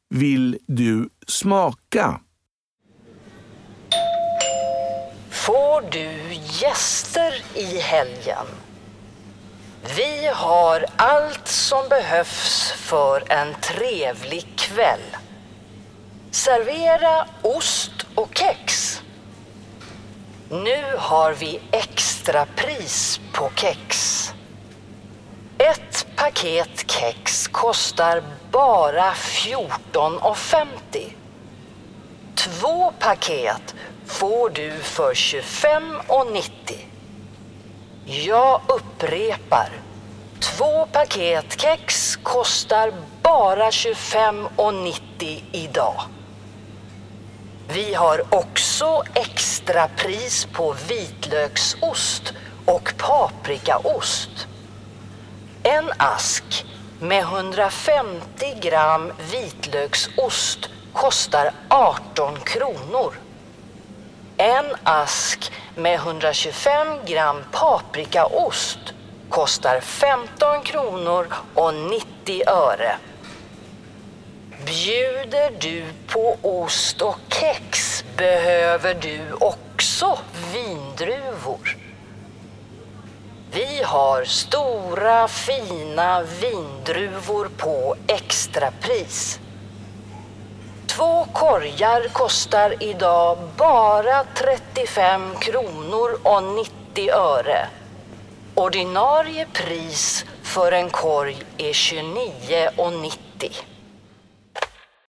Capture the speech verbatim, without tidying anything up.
vill du smaka? Får du gäster i helgen? Vi har allt som behövs för en trevlig kväll. Servera ost och kex. Nu har vi extra pris på kex. Ett paket kex kostar bara fjorton femtio. Två paket får du för tjugofem nittio. Jag upprepar. Två paket kex kostar bara tjugofem nittio idag. Vi har också extra pris på vitlöksost och paprikaost. En ask med hundrafemtio gram vitlöksost kostar arton kronor. En ask med hundratjugofem gram paprikaost kostar femton kronor och nittio öre. Bjuder du på ost och kex behöver du också vindruvor. Vi har stora fina vindruvor på extrapris. Två korgar kostar idag bara trettiofem kronor och nittio öre. Ordinarie pris för en korg är tjugonio nittio.